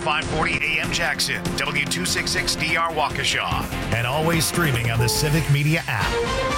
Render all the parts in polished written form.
540 AM Jackson, W266DR Waukesha, and always streaming on the Civic Media app.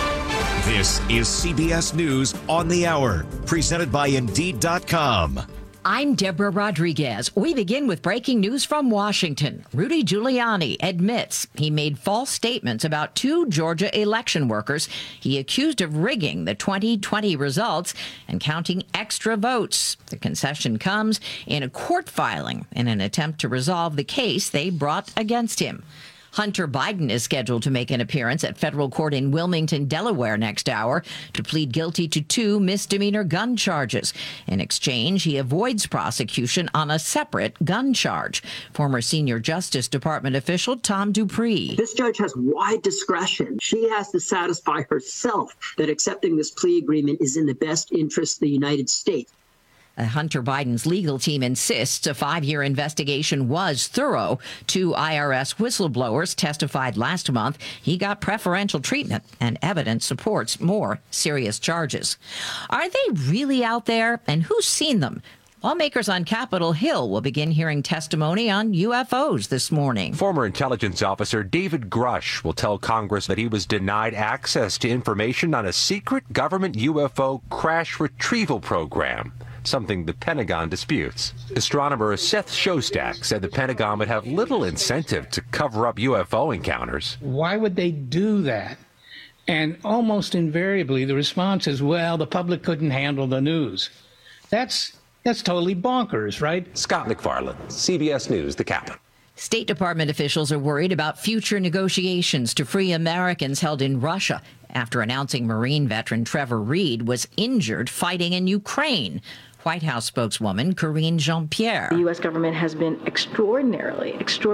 This is CBS News on the Hour, presented by Indeed.com. I'm Deborah Rodriguez. We begin with breaking news from Washington. Rudy Giuliani admits he made false statements about 2 Georgia election workers he accused of rigging the 2020 results and counting extra votes. The concession comes in a court filing in an attempt to resolve the case they brought against him. Hunter Biden is scheduled to make an appearance at federal court in Wilmington, Delaware next hour to plead guilty to 2 misdemeanor gun charges. In exchange, he avoids prosecution on a separate gun charge. Former senior Justice Department official Tom Dupree. This judge has wide discretion. She has to satisfy herself that accepting this plea agreement is in the best interest of the United States. Hunter Biden's legal team insists a 5-year investigation was thorough. 2 IRS whistleblowers testified last month he got preferential treatment, and evidence supports more serious charges. Are they really out there, and who's seen them? Lawmakers on Capitol Hill will begin hearing testimony on UFOs this morning. Former intelligence officer David Grush will tell Congress that he was denied access to information on a secret government UFO crash retrieval program, something the Pentagon disputes. Astronomer Seth Shostak said the Pentagon would have little incentive to cover up UFO encounters. Why would they do that? And almost invariably, the response is, well, the public couldn't handle the news. That's totally bonkers, right? Scott McFarland, CBS News, The Capitol. State Department officials are worried about future negotiations to free Americans held in Russia after announcing Marine veteran Trevor Reed was injured fighting in Ukraine. White House spokeswoman Karine Jean-Pierre. The U.S. government has been extraordinarily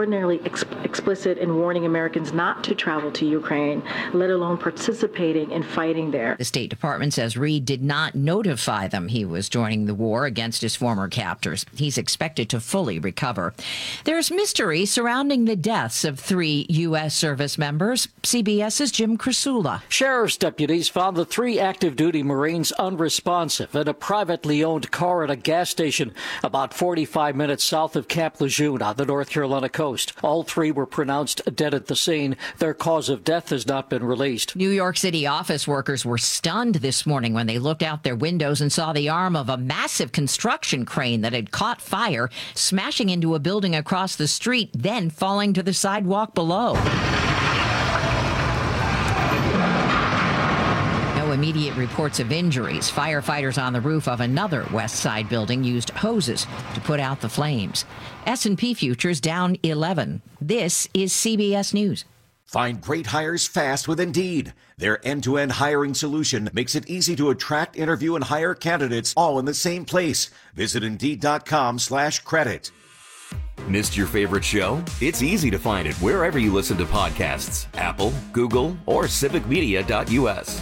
explicit in warning Americans not to travel to Ukraine, let alone participating in fighting there. The State Department says Reed did not notify them he was joining the war against his former captors. He's expected to fully recover. There's mystery surrounding the deaths of 3 U.S. service members. CBS's Jim Krasula. Sheriff's deputies found the 3 active-duty Marines unresponsive at a privately owned car at a gas station about 45 minutes south of Camp Lejeune on the North Carolina coast. All 3 were pronounced dead at the scene. Their cause of death has not been released. New York City office workers were stunned this morning when they looked out their windows and saw the arm of a massive construction crane that had caught fire, smashing into a building across the street, then falling to the sidewalk below. Immediate reports of injuries. Firefighters on the roof of another West Side building used hoses to put out the flames. S&P futures down 11. This is CBS News. Find great hires fast with Indeed. Their end-to-end hiring solution makes it easy to attract, interview, and hire candidates all in the same place. Visit Indeed.com/credit. Missed your favorite show? It's easy to find it wherever you listen to podcasts. Apple, Google, or civicmedia.us.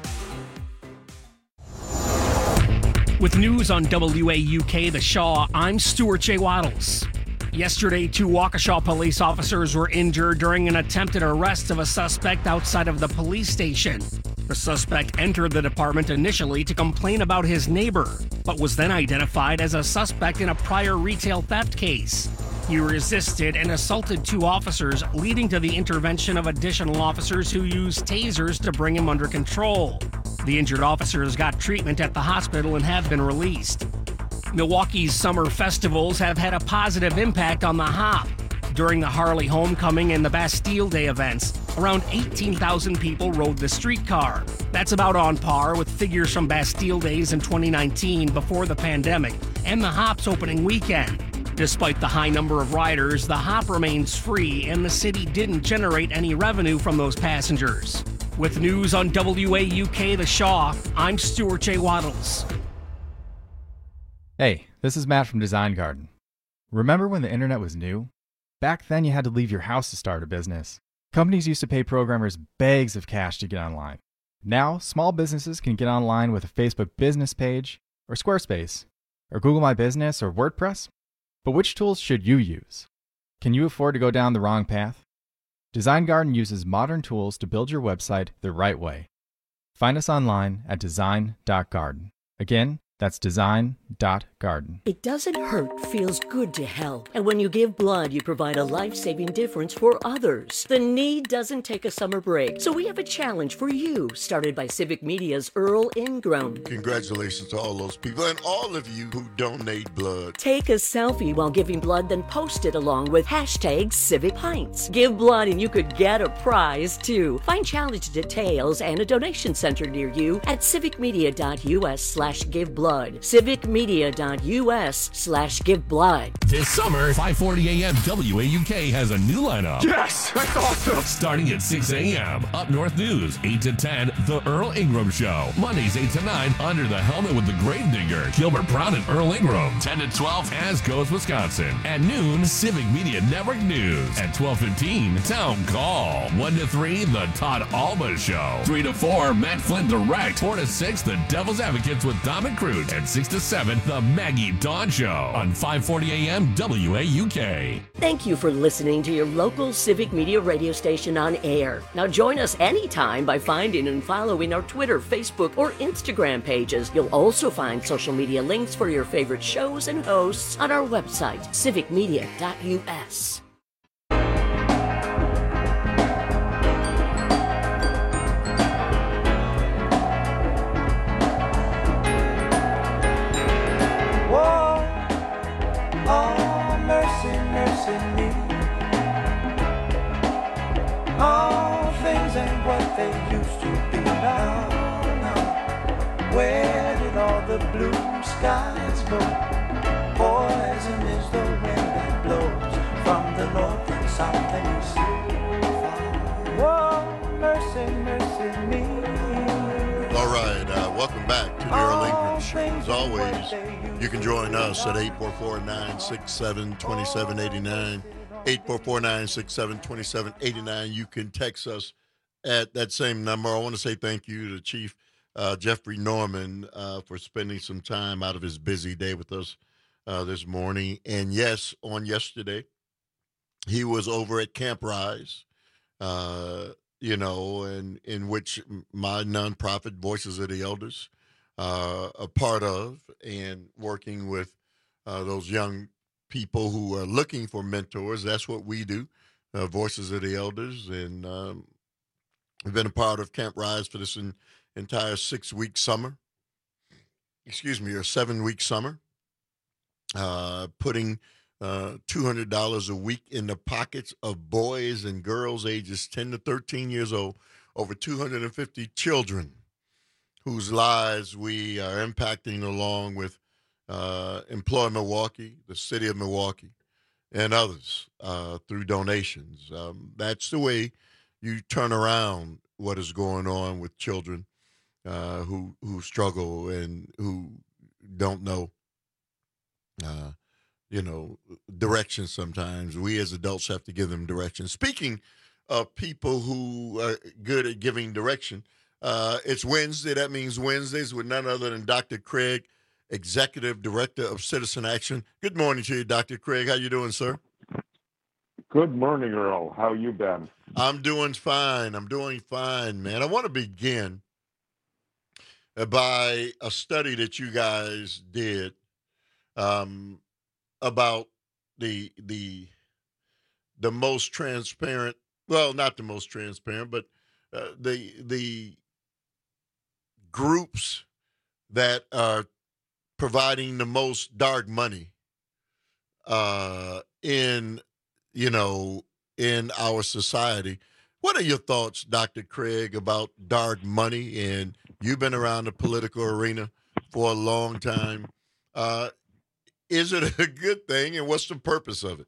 With news on WAUK The Shaw, I'm Stuart J. Waddles. Yesterday, 2 Waukesha police officers were injured during an attempted arrest of a suspect outside of the police station. The suspect entered the department initially to complain about his neighbor, but was then identified as a suspect in a prior retail theft case. He resisted and assaulted 2 officers, leading to the intervention of additional officers who used tasers to bring him under control. The injured officers got treatment at the hospital and have been released. Milwaukee's summer festivals have had a positive impact on the Hop. During the Harley Homecoming and the Bastille Day events, around 18,000 people rode the streetcar. That's about on par with figures from Bastille Days in 2019 before the pandemic and the Hop's opening weekend. Despite the high number of riders, the Hop remains free and the city didn't generate any revenue from those passengers. With news on WAUK The Shaw, I'm Stuart J. Waddles. Hey, this is Matt from Design Garden. Remember when the internet was new? Back then you had to leave your house to start a business. Companies used to pay programmers bags of cash to get online. Now, small businesses can get online with a Facebook business page, or Squarespace, or Google My Business, or WordPress. But which tools should you use? Can you afford to go down the wrong path? Design Garden uses modern tools to build your website the right way. Find us online at design.garden. Again, That's design.garden. It doesn't hurt, feels good to help. And when you give blood, you provide a life-saving difference for others. The need doesn't take a summer break. So we have a challenge for you, started by Civic Media's Earl Ingram. Congratulations to all those people and all of you who donate blood. Take a selfie while giving blood, then post it along with #CivicPints. Give blood and you could get a prize, too. Find challenge details and a donation center near you at civicmedia.us/giveblood. civicmedia.us/giveblood. This summer, 5:40 a.m. WAUK has a new lineup. Yes, that's awesome. Starting at 6 a.m. Up North News, 8 to 10, The Earl Ingram Show. Mondays, 8 to 9, Under the Helmet with the Gravedigger, Gilbert Brown and Earl Ingram. 10 to 12, As Goes Wisconsin. At noon, Civic Media Network News. At 12:15, Town Call. 1 to 3, The Todd Alba Show. 3 to 4, Matt Flynn Direct. 4 to 6, The Devil's Advocates with Dom and Cruz. At 6 to 7, The Maggie Dawn Show on 5:40 a.m. WAUK. Thank you for listening to your local Civic Media radio station on air. Now join us anytime by finding and following our Twitter, Facebook, or Instagram pages. You'll also find social media links for your favorite shows and hosts on our website, civicmedia.us. All things ain't what they used to be now. Where did all the blue skies go? Poison is the wind that blows from the north and south and east. Whoa, mercy, mercy me. All right, welcome back to the Earl Ingram Show. As always, you can join us at 844-967-2789. 844-967-2789. You can text us at that same number. I want to say thank you to Chief Jeffrey Norman for spending some time out of his busy day with us this morning. And yes, on yesterday, he was over at Camp Rise, and in which my nonprofit Voices of the Elders are a part of, and working with those young people who are looking for mentors. That's what we do, Voices of the Elders. And we've been a part of Camp Rise for this entire 6-week summer. Or 7-week summer. Putting $200 a week in the pockets of boys and girls ages 10 to 13 years old. Over 250 children whose lives we are impacting along with Employ Milwaukee, the city of Milwaukee, and others through donations. That's the way you turn around what is going on with children who struggle and who don't know, direction sometimes. We as adults have to give them direction. Speaking of people who are good at giving direction, it's Wednesday. That means Wednesdays with none other than Dr. Craig, Executive Director of Citizen Action. Good morning to you, Dr. Craig. How you doing, sir? Good morning, Earl. How you been? I'm doing fine, man. I want to begin by a study that you guys did about the most transparent, well, not the most transparent, but the groups that are providing the most dark money in our society. What are your thoughts, Dr. Craig, about dark money? And you've been around the political arena for a long time. Is it a good thing, and what's the purpose of it?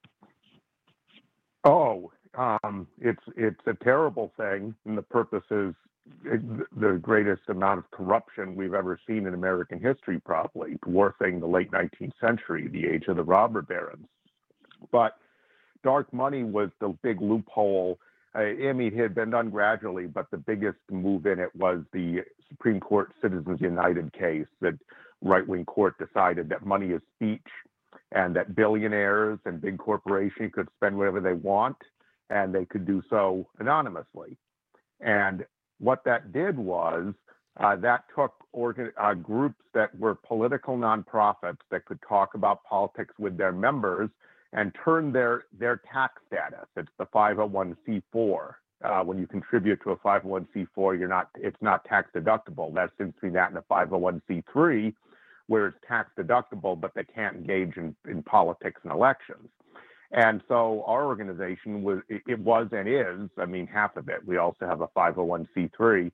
It's a terrible thing, and the purpose is the greatest amount of corruption we've ever seen in American history, probably, dwarfing the late 19th century, the age of the robber barons. But dark money was the big loophole. It had been done gradually, but the biggest move in it was the Supreme Court Citizens United case that right-wing court decided that money is speech and that billionaires and big corporations could spend whatever they want, and they could do so anonymously. And what that did was that took groups that were political nonprofits that could talk about politics with their members and turned their tax status. It's the 501c4. When you contribute to a 501c4, it's not tax deductible. That's since been that in a 501c3, where it's tax deductible, but they can't engage in politics and elections. And so our organization was and is, I mean, half of it. We also have a 501c3,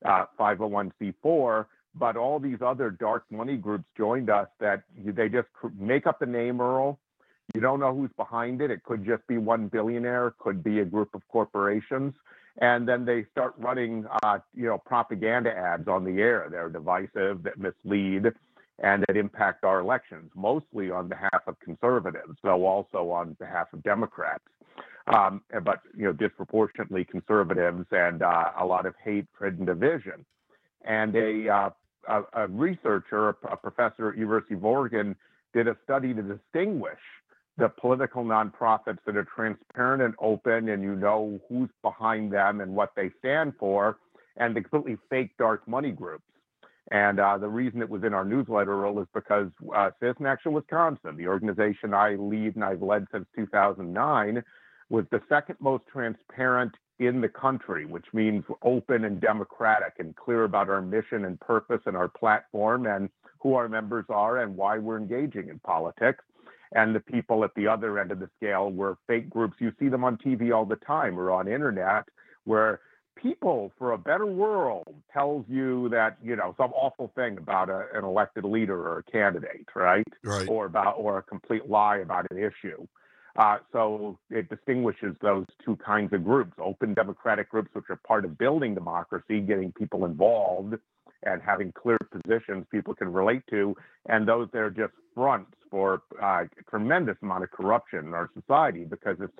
501c4, but all these other dark money groups joined us that they just make up the name, Earl. You don't know who's behind it. It could just be one billionaire, could be a group of corporations. And then they start running, propaganda ads on the air. They're divisive, that mislead, and that impact our elections, mostly on behalf of conservatives, though also on behalf of Democrats. But disproportionately conservatives, and a lot of hatred and division. And a researcher, a professor at University of Oregon, did a study to distinguish the political nonprofits that are transparent and open, and you know who's behind them and what they stand for, and the completely fake dark money groups. And the reason it was in our newsletter, Earl, is because Citizen Action Wisconsin, the organization I lead and I've led since 2009, was the second most transparent in the country, which means open and democratic and clear about our mission and purpose and our platform and who our members are and why we're engaging in politics. And the people at the other end of the scale were fake groups. You see them on TV all the time or on internet, where People for a Better World tells you that, some awful thing about an elected leader or a candidate, right? Right. Or a complete lie about an issue. So it distinguishes those two kinds of groups: open democratic groups, which are part of building democracy, getting people involved and having clear positions people can relate to, and those that are just fronts for a tremendous amount of corruption in our society. Because if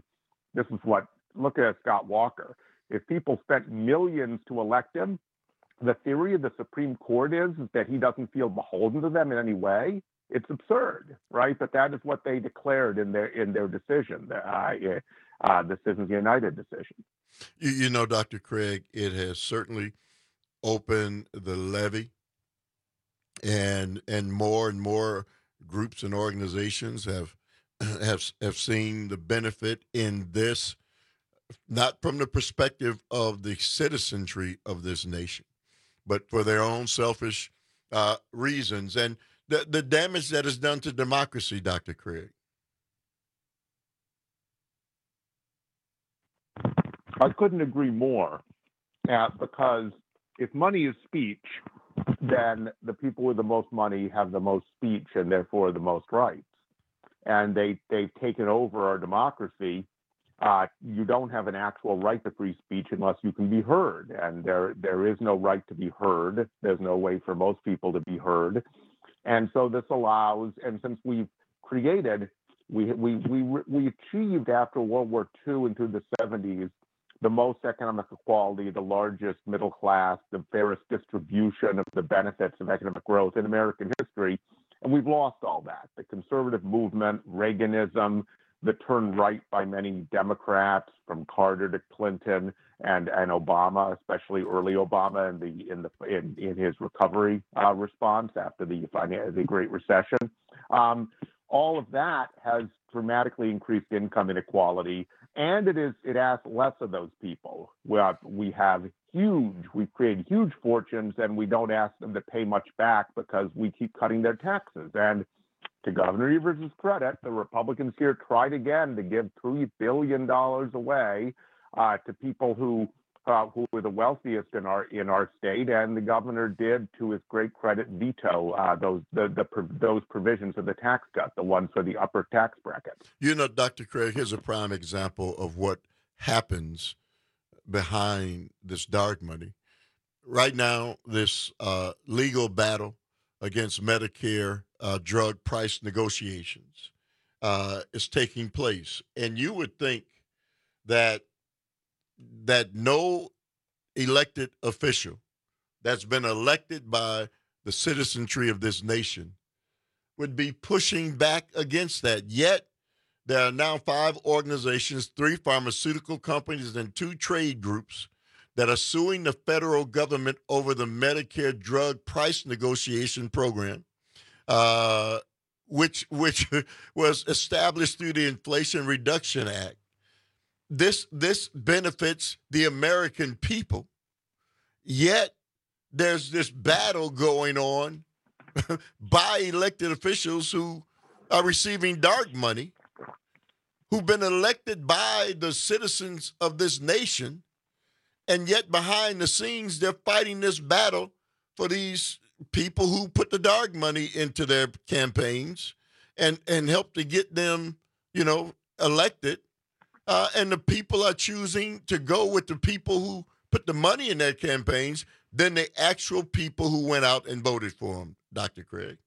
look at Scott Walker. If people spent millions to elect him, the theory of the Supreme Court is that he doesn't feel beholden to them in any way. It's absurd, right? But that is what they declared in their decision, the Citizens United decision. Dr. Craig, it has certainly opened the levee, and more groups and organizations have seen the benefit in this, not from the perspective of the citizenry of this nation, but for their own selfish reasons. And the damage that is done to democracy, Dr. Craig. I couldn't agree more, because if money is speech, then the people with the most money have the most speech and therefore the most rights. And they've taken over our democracy. You don't have an actual right to free speech unless you can be heard, and there is no right to be heard. There's no way for most people to be heard, and so this allows. And since we achieved after World War II into the 70s the most economic equality, the largest middle class, the fairest distribution of the benefits of economic growth in American history, and we've lost all that. The conservative movement, Reaganism, the turn right by many Democrats from Carter to Clinton and Obama, especially early Obama in his recovery response after the Great Recession. All of that has dramatically increased income inequality, and it asks less of those people. We've created huge fortunes, and we don't ask them to pay much back because we keep cutting their taxes. And to Governor Evers' credit, the Republicans here tried again to give $3 billion away to people who were the wealthiest in our state, and the governor did, to his great credit, veto those provisions of the tax cut, the ones for the upper tax brackets. Dr. Craig, here's a prime example of what happens behind this dark money. Right now, this legal battle against Medicare drug price negotiations is taking place. And you would think that no elected official that's been elected by the citizenry of this nation would be pushing back against that. Yet there are now 5 organizations, 3 pharmaceutical companies, and 2 trade groups that are suing the federal government over the Medicare drug price negotiation program, which was established through the Inflation Reduction Act. This benefits the American people, yet there's this battle going on by elected officials who are receiving dark money, who've been elected by the citizens of this nation, and yet behind the scenes they're fighting this battle for these people who put the dark money into their campaigns and help to get them, elected. And the people are choosing to go with the people who put the money in their campaigns than the actual people who went out and voted for them, Dr. Craig.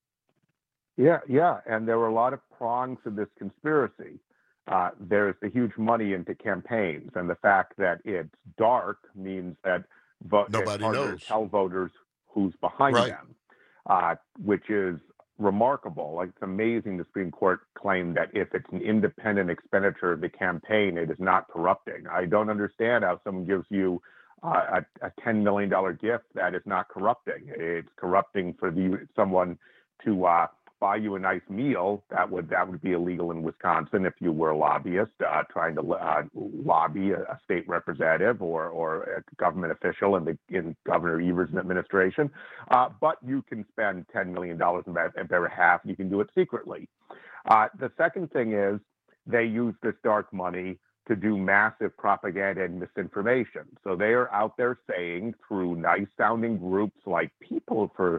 Yeah. And there were a lot of prongs to this conspiracy. There's the huge money into campaigns, and the fact that it's dark means that nobody knows. Tell voters who's behind them, which is remarkable. Like, it's amazing the Supreme Court claimed that if it's an independent expenditure of the campaign, it is not corrupting. I don't understand how someone gives you a $10 million gift that is not corrupting. It's corrupting for someone to buy you a nice meal. That would be illegal in Wisconsin if you were a lobbyist trying to lobby a state representative or a government official in Governor Evers' administration. But you can spend $10 million in their behalf. You can do it secretly. The second thing is they use this dark money to do massive propaganda and misinformation. So they are out there saying through nice-sounding groups like People for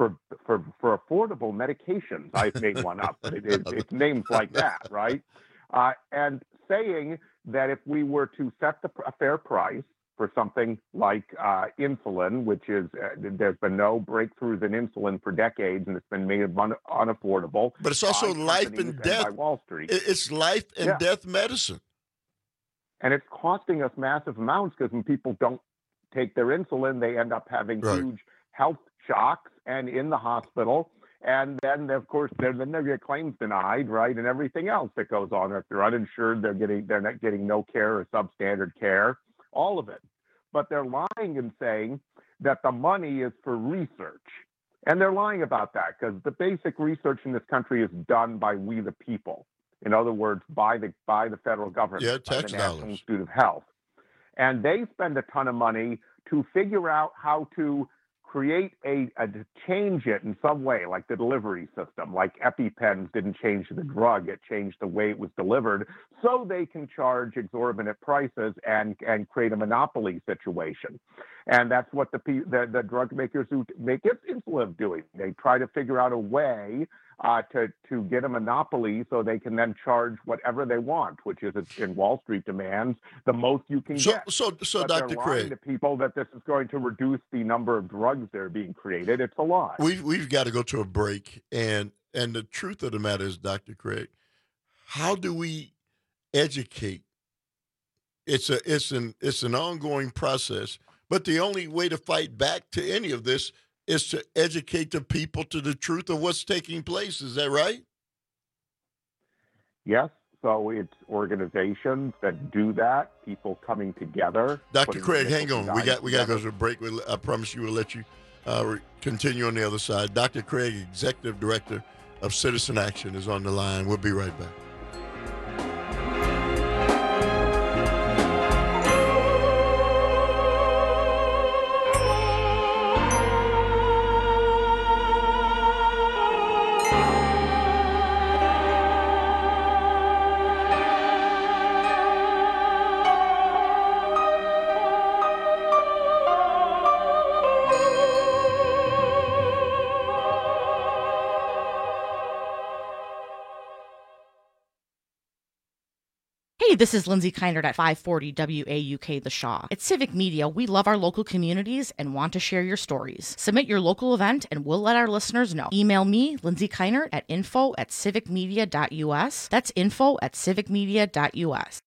Affordable Medications. I've made one up, but it's names like that, right? And saying that if we were to set a fair price for something like insulin, which is there's been no breakthroughs in insulin for decades, and it's been made unaffordable. But it's also life and death. By Wall Street. It's life and death medicine. And it's costing us massive amounts because when people don't take their insulin, they end up having huge health shocks and in the hospital. And then, of course, they get claims denied, right? And everything else that goes on. If they're uninsured, they're not getting no care or substandard care, all of it. But they're lying and saying that the money is for research. And they're lying about that because the basic research in this country is done by we the people. In other words, by the federal government, by the National Institute of Health. And they spend a ton of money to figure out how to create to change it in some way, like the delivery system. Like EpiPens didn't change the drug, it changed the way it was delivered, so they can charge exorbitant prices and create a monopoly situation. And that's what the drug makers who make insulin doing. They try to figure out a way to get a monopoly so they can then charge whatever they want, which is in Wall Street demands the most you can get. So but Dr. they're lying Craig, to people that this is going to reduce the number of drugs that are being created. It's a lie. We've got to go to a break, and the truth of the matter is, Dr. Craig, how do we educate? It's an ongoing process, but the only way to fight back to any of this is to educate the people to the truth of what's taking place. Is that right? Yes. So it's organizations that do that, people coming together. Dr. Craig, hang on. We got to go to a break. I promise you we'll let you continue on the other side. Dr. Craig, Executive Director of Citizen Action, is on the line. We'll be right back. Hey, this is Lindsay Keinert at 540 WAUK The Shaw. At Civic Media, we love our local communities and want to share your stories. Submit your local event and we'll let our listeners know. Email me, Lindsay Keinert, at info@civicmedia.us. That's info@civicmedia.us.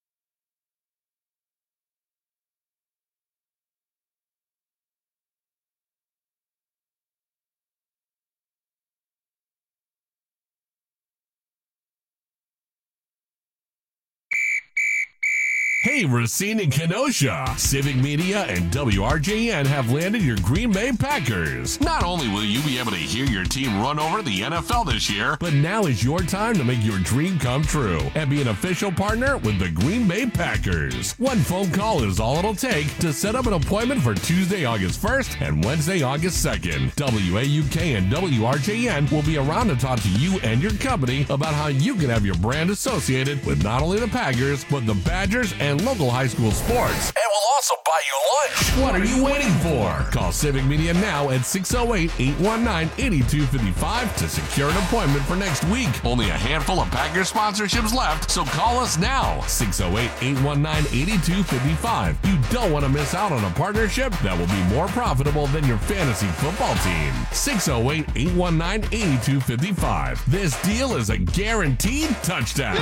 Hey, Racine and Kenosha. Civic Media and WRJN have landed your Green Bay Packers. Not only will you be able to hear your team run over the NFL this year, but now is your time to make your dream come true and be an official partner with the Green Bay Packers. One phone call is all it'll take to set up an appointment for Tuesday, August 1st and Wednesday, August 2nd. WAUK and WRJN will be around to talk to you and your company about how you can have your brand associated with not only the Packers, but the Badgers and local high school sports. And we'll also buy you lunch. What are you waiting for? Call Civic Media now at 608-819-8255 to secure an appointment for next week. Only a handful of Packers sponsorships left, so call us now. 608-819-8255. You don't want to miss out on a partnership that will be more profitable than your fantasy football team. 608-819-8255. This deal is a guaranteed touchdown.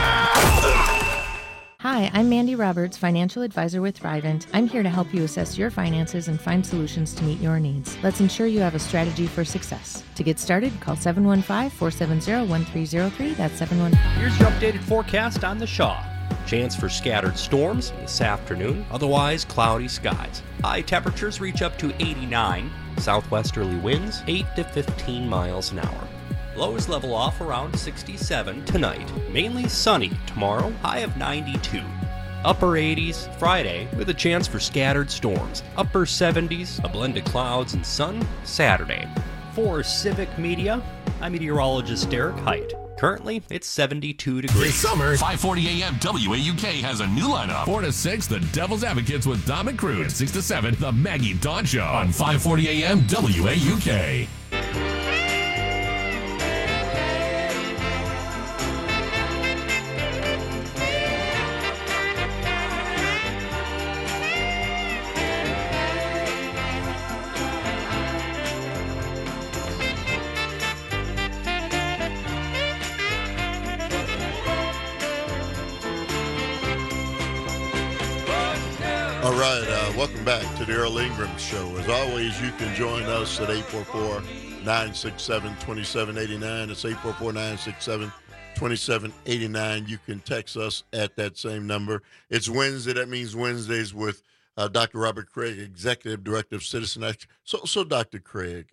Hi, I'm Mandy Roberts, financial advisor with Thrivent. I'm here to help you assess your finances and find solutions to meet your needs. Let's ensure you have a strategy for success. To get started, call 715-470-1303. That's 715. Here's your updated forecast on the Shaw. Chance for scattered storms this afternoon, otherwise cloudy skies. High temperatures reach up to 89, southwesterly winds 8 to 15 miles an hour. Lows level off around 67 tonight. Mainly sunny tomorrow, high of 92. Upper 80s Friday with a chance for scattered storms. Upper 70s, a blend of clouds and sun Saturday. For Civic Media, I'm meteorologist Derek Height. Currently, it's 72 degrees. This summer, 540 AM WAUK has a new lineup. 4 to 6, the Devil's Advocates with Don McCrood. And 6 to 7, the Maggie Dawn Show on 540 AM WAUK. All right, welcome back to the Earl Ingram Show. As always, you can join us at 844-967-2789. It's 844-967-2789. You can text us at that same number. It's Wednesday. That means Wednesdays with Dr. Robert Craig, Executive Director of Citizen Action. So Dr. Craig,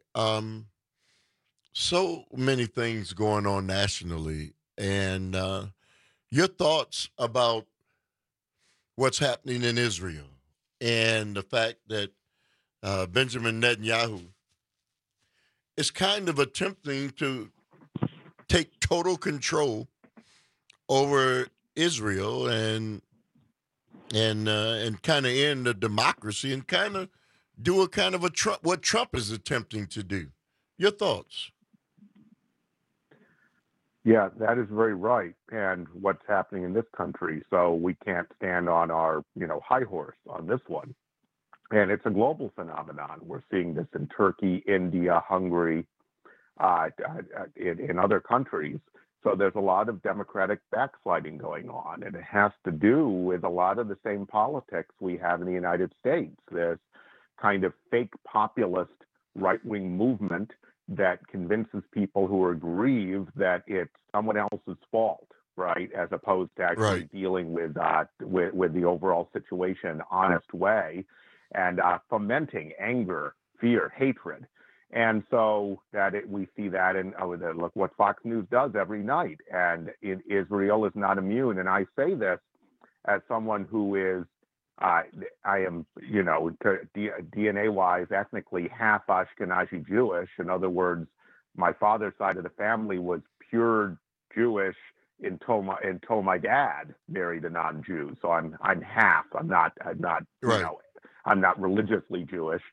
so many things going on nationally, and your thoughts about what's happening in Israel and the fact that Benjamin Netanyahu is kind of attempting to take total control over Israel and kind of end the democracy and kind of do a kind of what Trump is attempting to do. Your thoughts? Yeah, that is very right. And what's happening in this country. So we can't stand on our, high horse on this one. And it's a global phenomenon. We're seeing this in Turkey, India, Hungary, in other countries. So there's a lot of democratic backsliding going on. And it has to do with a lot of the same politics we have in the United States. This kind of fake populist right-wing movement that convinces people who are aggrieved that it's someone else's fault, right? As opposed to actually dealing with the overall situation in an honest way and fomenting anger, fear, hatred. And so we see that in look what Fox News does every night. And Israel is not immune. And I say this as someone who is, I am, DNA-wise, ethnically half Ashkenazi Jewish. In other words, my father's side of the family was pure Jewish until my dad married a non-Jew. So I'm half. I'm not I'm not religiously Jewish.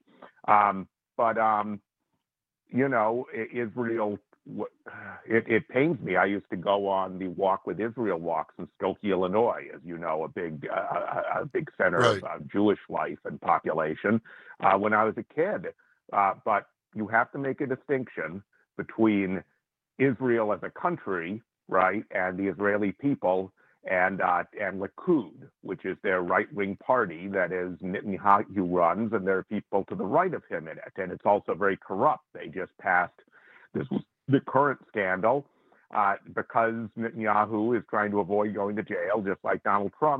Israel. It pains me. I used to go on the Walk with Israel walks in Skokie, Illinois, as you know, a big center of Jewish life and population when I was a kid. But you have to make a distinction between Israel as a country, right, and the Israeli people, and Likud, which is their right-wing party that is Netanyahu runs, and there are people to the right of him in it, and it's also very corrupt. They just passed the current scandal because Netanyahu is trying to avoid going to jail, just like Donald Trump.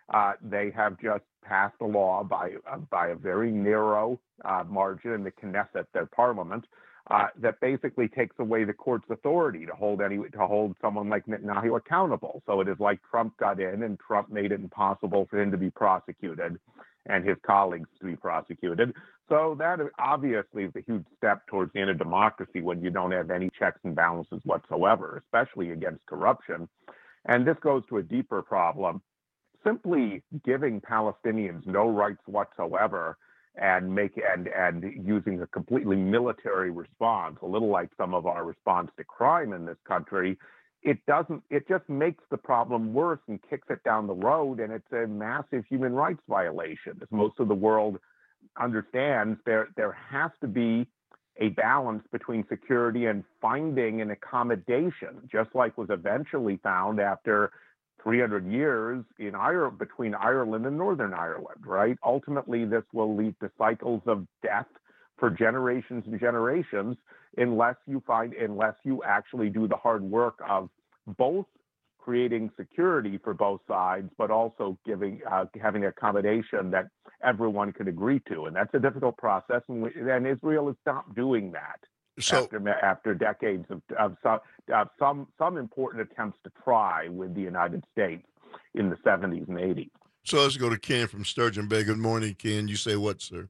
They have just passed a law by a very narrow margin in the Knesset, their parliament, that basically takes away the court's authority to hold someone like Netanyahu accountable. So it is like Trump got in and Trump made it impossible for him to be prosecuted and his colleagues to be prosecuted. So that obviously is a huge step towards the end of democracy when you don't have any checks and balances whatsoever, especially against corruption. And this goes to a deeper problem. Simply giving Palestinians no rights whatsoever and using a completely military response, a little like some of our response to crime in this country, it just makes the problem worse and kicks it down the road, and it's a massive human rights violation. As most of the world understands, there has to be a balance between security and finding an accommodation, just like was eventually found after 300 years in Ireland, between Ireland and Northern Ireland, right? Ultimately, this will lead to cycles of death for generations and generations unless you actually do the hard work of both creating security for both sides, but also having accommodation that everyone could agree to. And that's a difficult process, and Israel has stopped doing that. So, after decades of some important attempts to try with the United States in the 70s and 80s. So let's go to Ken from Sturgeon Bay. Good morning, Ken. You say what, sir?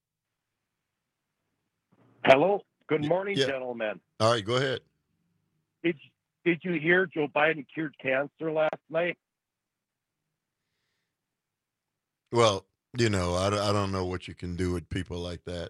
Hello. Good morning, gentlemen. All right, go ahead. Did you hear Joe Biden cured cancer last night? Well, I don't know what you can do with people like that.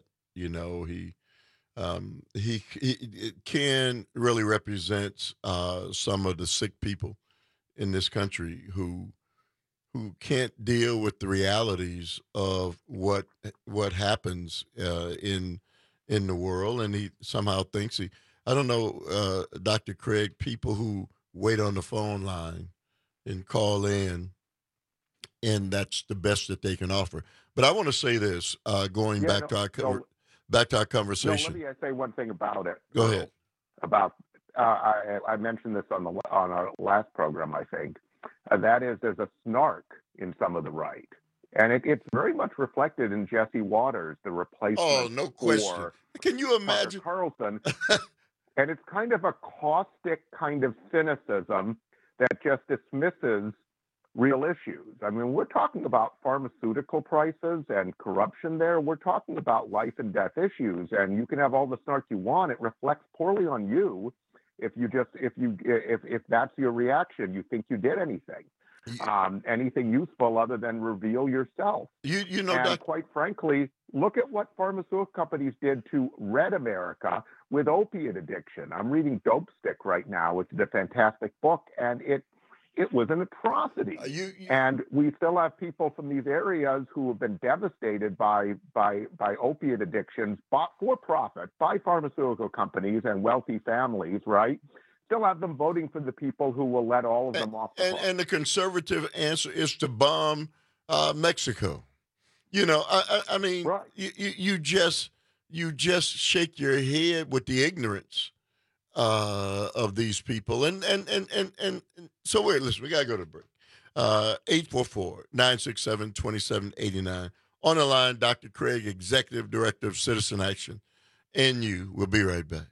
Ken really represents some of the sick people in this country who can't deal with the realities of what happens in the world, and he somehow thinks I don't know, Dr. Craig, people who wait on the phone line and call in, and that's the best that they can offer. But I want to say this, back to our conversation. Let me say one thing about it. Go ahead. About I mentioned this on our last program, I think. That is, there's a snark in some of the right, and it's very much reflected in Jesse Waters, the replacement. Oh, no question. Can you imagine Carlson? And it's kind of a caustic kind of cynicism that just dismisses real issues. I mean, we're talking about pharmaceutical prices and corruption there. We're talking about life and death issues, and you can have all the snark you want. It reflects poorly on you if that's your reaction. You think you did anything, anything useful other than reveal yourself. And quite frankly, look at what pharmaceutical companies did to Red America with opiate addiction. I'm reading Dope Stick right now, which is a fantastic book, and it was an atrocity. And we still have people from these areas who have been devastated by opiate addictions, bought for profit by pharmaceutical companies and wealthy families, right? Still have them voting for the people who will let all of them off the hook. And the conservative answer is to bomb Mexico. I mean, right. You just shake your head with the ignorance of these people. And so listen, we got to go to break. 844-967-2789. On the line, Dr. Craig, Executive Director of Citizen Action. And we'll be right back.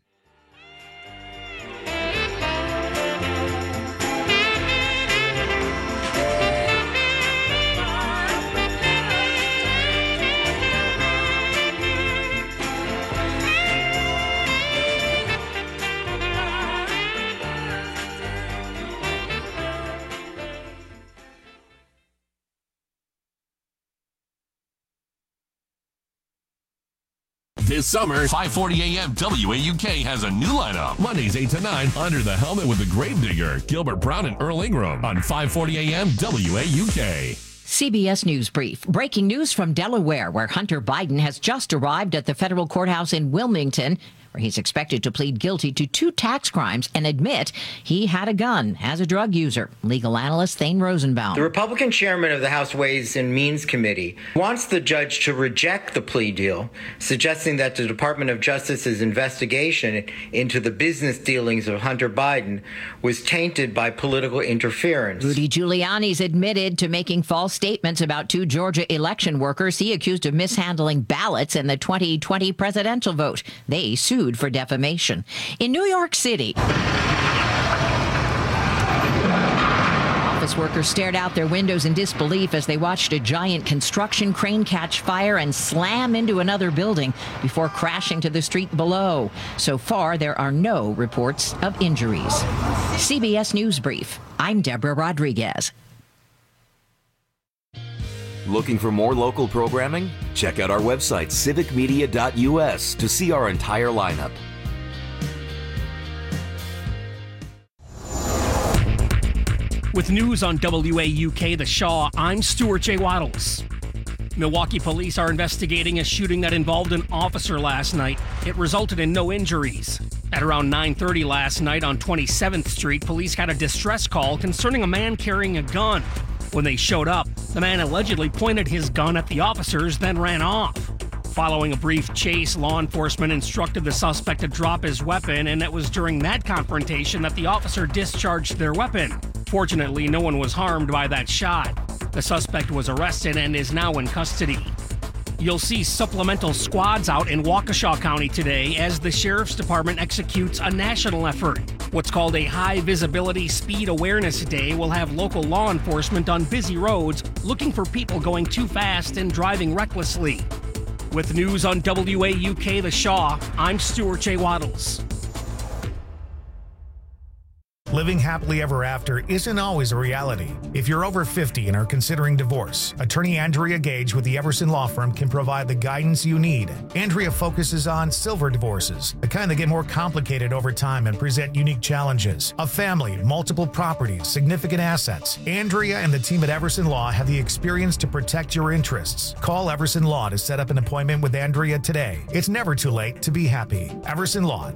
This summer, 540 AM WAUK has a new lineup. Mondays 8 to 9, Under the Helmet with the Gravedigger, Gilbert Brown and Earl Ingram on 540 AM WAUK. CBS News Brief. Breaking news from Delaware, where Hunter Biden has just arrived at the federal courthouse in Wilmington, where he's expected to plead guilty to 2 tax crimes and admit he had a gun as a drug user. Legal analyst Thane Rosenbaum. The Republican chairman of the House Ways and Means Committee wants the judge to reject the plea deal, suggesting that the Department of Justice's investigation into the business dealings of Hunter Biden was tainted by political interference. Rudy Giuliani's admitted to making false statements about 2 Georgia election workers he accused of mishandling ballots in the 2020 presidential vote. They sued for defamation. In New York City, office workers stared out their windows in disbelief as they watched a giant construction crane catch fire and slam into another building before crashing to the street below. So far, there are no reports of injuries. CBS News Brief. I'm Deborah Rodriguez. Looking for more local programming? Check out our website, civicmedia.us, to see our entire lineup. With news on WAUK The Shaw, I'm Stuart J. Waddles. Milwaukee police are investigating a shooting that involved an officer last night. It resulted in no injuries. At around 9:30 last night on 27th Street, police got a distress call concerning a man carrying a gun. When they showed up, the man allegedly pointed his gun at the officers, then ran off. Following a brief chase, law enforcement instructed the suspect to drop his weapon, and it was during that confrontation that the officer discharged their weapon. Fortunately, no one was harmed by that shot. The suspect was arrested and is now in custody. You'll see supplemental squads out in Waukesha County today as the Sheriff's Department executes a national effort. What's called a High Visibility Speed Awareness Day will have local law enforcement on busy roads looking for people going too fast and driving recklessly. With news on WAUK The Shaw, I'm Stuart J. Waddles. Living happily ever after isn't always a reality. If you're over 50 and are considering divorce, attorney Andrea Gage with the Everson Law Firm can provide the guidance you need. Andrea focuses on silver divorces, the kind that get more complicated over time and present unique challenges. A family, multiple properties, significant assets. Andrea and the team at Everson Law have the experience to protect your interests. Call Everson Law to set up an appointment with Andrea today. It's never too late to be happy. Everson Law,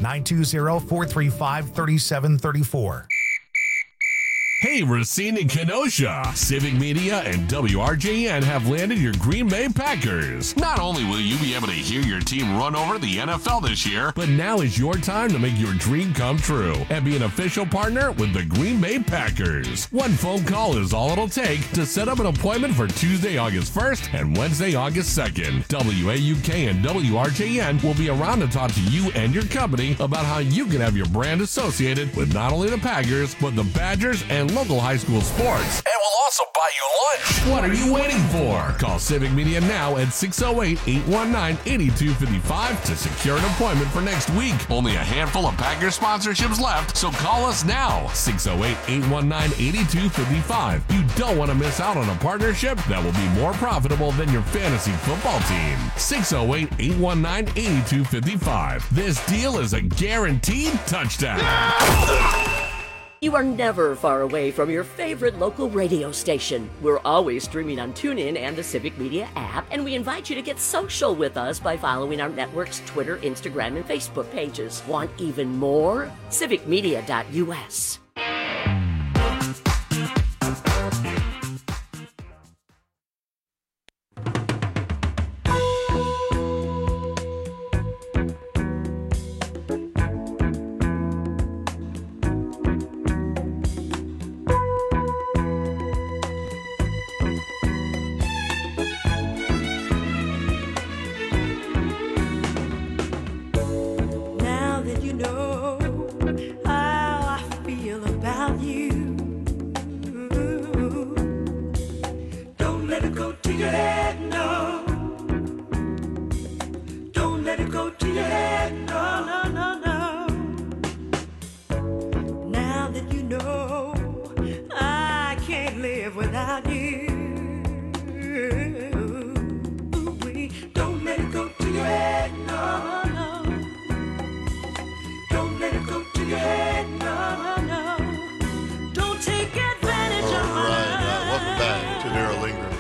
920-435-3734. Hey, Racine and Kenosha! Civic Media and WRJN have landed your Green Bay Packers. Not only will you be able to hear your team run over the NFL this year, but now is your time to make your dream come true and be an official partner with the Green Bay Packers. One phone call is all it'll take to set up an appointment for Tuesday, August 1st and Wednesday, August 2nd. WAUK and WRJN will be around to talk to you and your company about how you can have your brand associated with not only the Packers, but the Badgers and local high school sports. And we'll also buy you lunch. What are you waiting for? Call Civic Media now at 608-819-8255 to secure an appointment for next week. Only a handful of Packers sponsorships left, so call us now. 608-819-8255. You don't want to miss out on a partnership that will be more profitable than your fantasy football team. 608-819-8255. This deal is a guaranteed touchdown. You are never far away from your favorite local radio station. We're always streaming on TuneIn and the Civic Media app, and we invite you to get social with us by following our network's Twitter, Instagram, and Facebook pages. Want even more? civicmedia.us.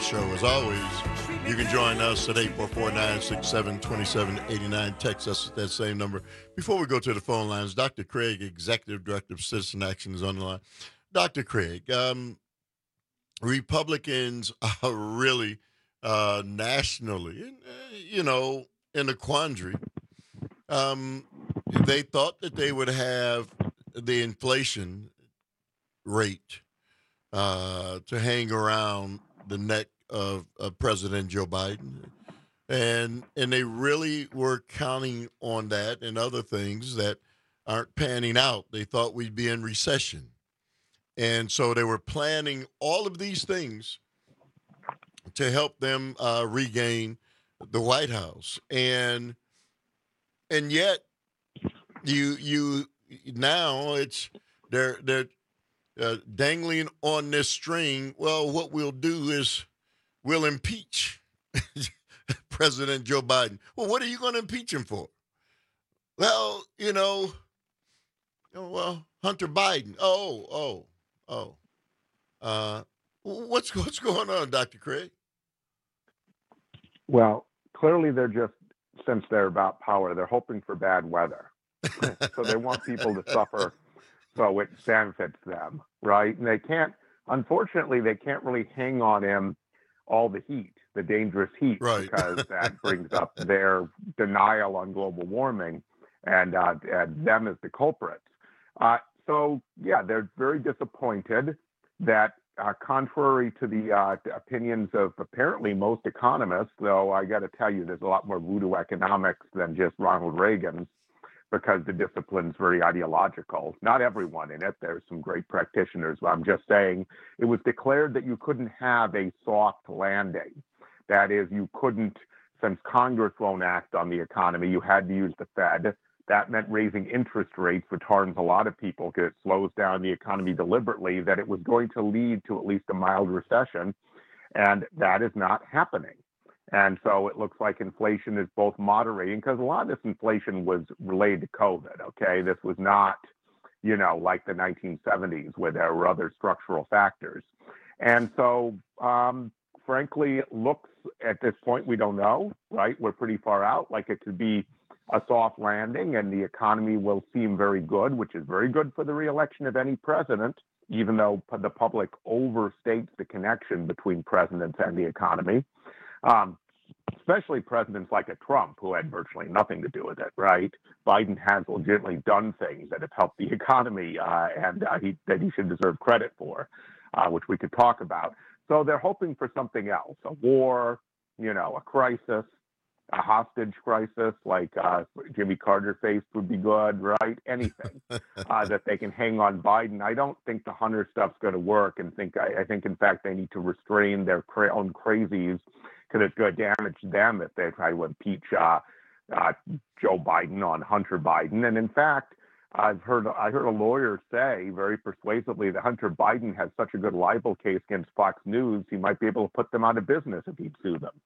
Show. As always, you can join us at 844-967-2789. Text us at that same number. Before we go to the phone lines, Dr. Craig, Executive Director of Citizen Action, is on the line. Dr. Craig, Republicans are really nationally, in a quandary. They thought that they would have the inflation rate to hang around the neck of President Joe Biden. And they really were counting on that and other things that aren't panning out. They thought we'd be in recession. And so they were planning all of these things to help them regain the White House. And yet you now it's they're dangling on this string. Well, what we'll do is we'll impeach President Joe Biden. Well, what are you going to impeach him for? Well, Hunter Biden. What's going on, Dr. Craig? Well, clearly since they're about power, they're hoping for bad weather. So they want people to suffer so it benefits them, right? And unfortunately, they can't really hang on him all the heat, the dangerous heat, right? Because that brings up their denial on global warming and them as the culprits. So, they're very disappointed that contrary to the opinions of apparently most economists, though I got to tell you, there's a lot more voodoo economics than just Ronald Reagan's, because the discipline's very ideological. Not everyone in it. There's some great practitioners, but I'm just saying it was declared that you couldn't have a soft landing. That is, you couldn't, since Congress won't act on the economy, you had to use the Fed. That meant raising interest rates, which hardens a lot of people because it slows down the economy deliberately, that it was going to lead to at least a mild recession. And that is not happening. And so it looks like inflation is both moderating, because a lot of this inflation was related to COVID, okay? This was not, like the 1970s where there were other structural factors. And so, frankly, it looks at this point, we don't know, right? We're pretty far out, like it could be a soft landing and the economy will seem very good, which is very good for the reelection of any president, even though the public overstates the connection between presidents and the economy. Especially presidents like a Trump, who had virtually nothing to do with it, right? Biden has legitimately done things that have helped the economy that he should deserve credit for, which we could talk about. So they're hoping for something else, a war, a crisis, a hostage crisis like Jimmy Carter faced would be good, right? Anything that they can hang on Biden. I don't think the Hunter stuff's going to work, and I think, in fact, they need to restrain their own crazies, because it's going to damage them if they try to impeach Joe Biden on Hunter Biden. And in fact, I heard a lawyer say very persuasively that Hunter Biden has such a good libel case against Fox News, he might be able to put them out of business if he'd sue them.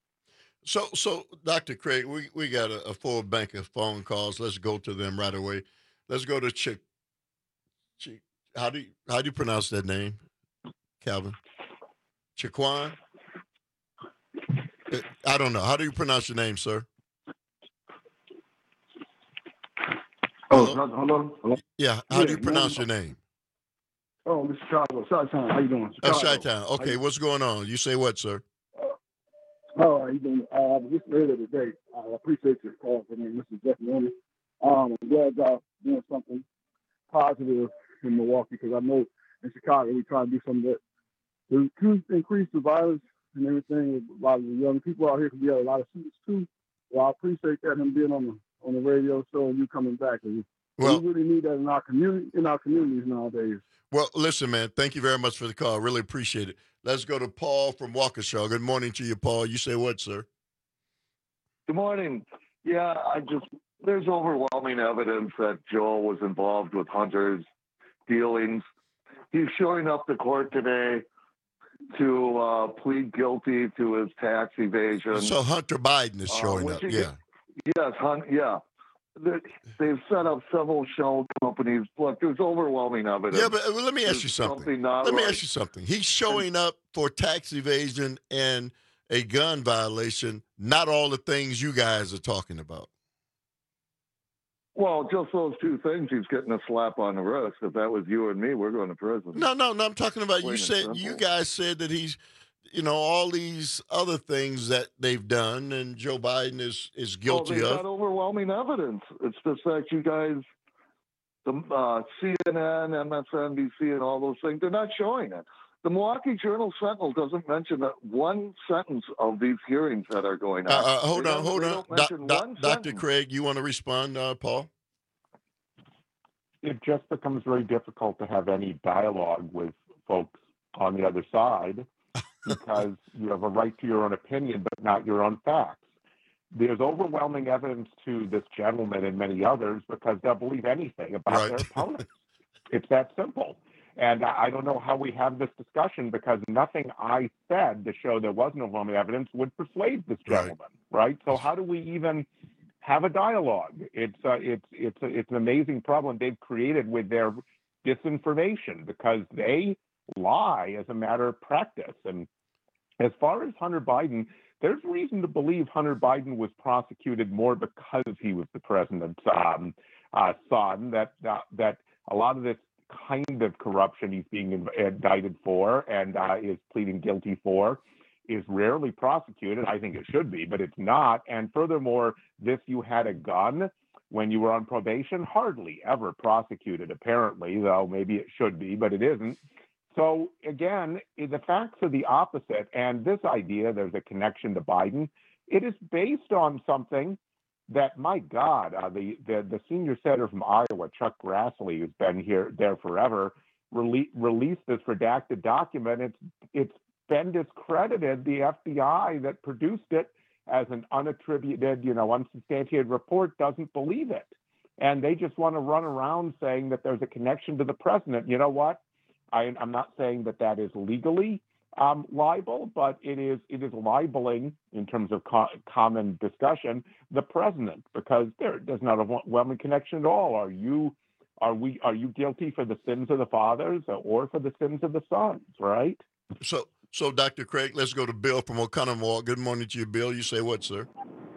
So, Dr. Craig, we got a full bank of phone calls. Let's go to them right away. Let's go to how do you pronounce that name, Calvin? Chiquan? I don't know. How do you pronounce your name, sir? Hello? Yeah. How do you pronounce your name? Oh, this is Chicago. Chi-Town. How you doing? Chi-Town. Okay, what's going on? You say what, sir? How you doing? Just earlier today, I appreciate your call for me. This is Jeff Mooney. I'm glad y'all doing something positive in Milwaukee, because I know in Chicago we try to do something that to increase the violence and everything. A lot of the young people out here can be at a lot of students too. Well, I appreciate that, him being on the radio show and you coming back. We really need that in our communities nowadays. Well, listen, man, thank you very much for the call. Really appreciate it. Let's go to Paul from Waukesha. Good morning to you, Paul. You say what, sir? Good morning. Yeah, there's overwhelming evidence that Joel was involved with Hunter's dealings. He's showing up to court today to plead guilty to his tax evasion. So Hunter Biden is showing up, yeah. Yes, yeah. they've set up several shell companies. Look, there's overwhelming evidence. Yeah, but let me ask you something. Let me ask you something. He's showing up for tax evasion and a gun violation, not all the things you guys are talking about. Well, just those two things, he's getting a slap on the wrist. If that was you and me, we're going to prison. No, I'm talking about Plain you guys said that he's, all these other things that they've done and Joe Biden is guilty they've of. got overwhelming evidence. It's just that you guys, the CNN, MSNBC, and all those things, they're not showing it. The Milwaukee Journal-Sentinel doesn't mention that one sentence of these hearings that are going on. Hold on. Dr. Craig, you want to respond, Paul? It just becomes very difficult to have any dialogue with folks on the other side because you have a right to your own opinion, but not your own facts. There's overwhelming evidence to this gentleman and many others because they'll believe anything about their opponents. It's that simple. And I don't know how we have this discussion because nothing I said to show there was no overwhelming evidence would persuade this gentleman, right? So how do we even have a dialogue? It's an amazing problem they've created with their disinformation because they lie as a matter of practice. And as far as Hunter Biden, there's reason to believe Hunter Biden was prosecuted more because he was the president's son. That a lot of this kind of corruption he's being indicted for and is pleading guilty for is rarely prosecuted. I think it should be, but it's not. And furthermore, you had a gun when you were on probation, hardly ever prosecuted, apparently, though maybe it should be, but it isn't. So again, the facts are the opposite. And this idea there's a connection to Biden, it is based on something that, my God, the senior senator from Iowa, Chuck Grassley, who's been there forever, released this redacted document. It's been discredited. The FBI that produced it as an unattributed, unsubstantiated report doesn't believe it. And they just want to run around saying that there's a connection to the president. You know what? I'm not saying that is legally libel, but it is libeling in terms of common discussion the president because there's not a overwhelming connection at all. Are you guilty for the sins of the fathers or for the sins of the sons? Right. So Dr. Craig, let's go to Bill from Oconomowoc. Good morning to you, Bill. You say what, sir?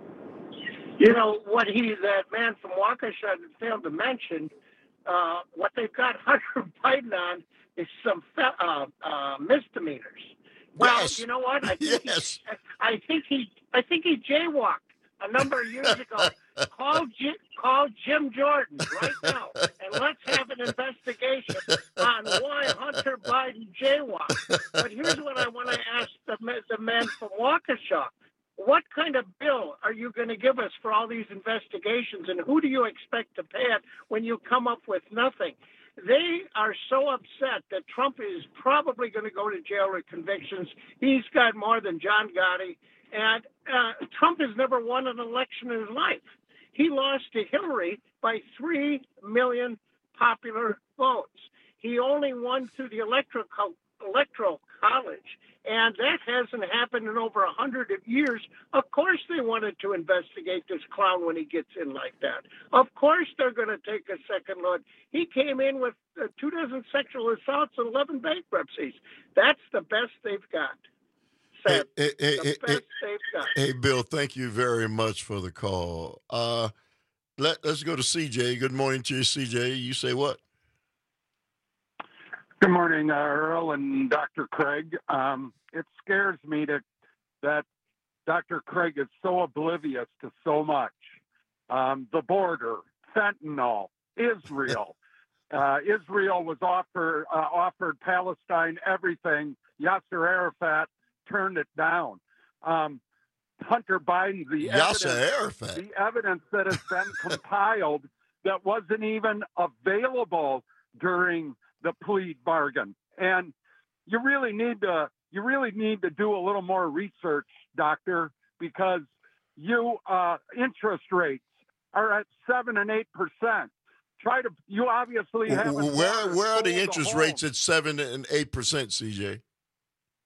What that man from Waukesha failed to mention, what they've got Hunter Biden on is some misdemeanors. Well, yes. You know what? I think he jaywalked a number of years ago. Call Jim Jordan right now, and let's have an investigation on why Hunter Biden jaywalked. But here's what I want to ask the man from Waukesha. What kind of bill are you going to give us for all these investigations, and who do you expect to pay it when you come up with nothing? They are so upset that Trump is probably going to go to jail with convictions. He's got more than John Gotti. And Trump has never won an election in his life. He lost to Hillary by 3 million popular votes. He only won through the electoral college. And that hasn't happened in over 100 years. Of course they wanted to investigate this clown when he gets in like that. Of course they're going to take a second look. He came in with 24 sexual assaults and 11 bankruptcies. That's the best they've got. Hey, Bill, thank you very much for the call. Let's go to CJ. Good morning to you, CJ. You say what? Good morning, Earl and Dr. Craig. It scares me that Dr. Craig is so oblivious to so much. The border, fentanyl, Israel. Israel was offered Palestine everything. Yasser Arafat turned it down. Hunter Biden, the evidence that has been compiled that wasn't even available during the plea bargain. And you really need to do a little more research, doctor, because interest rates are at 7% and 8%. You obviously haven't. Where are the interest rates at 7% and 8%, CJ?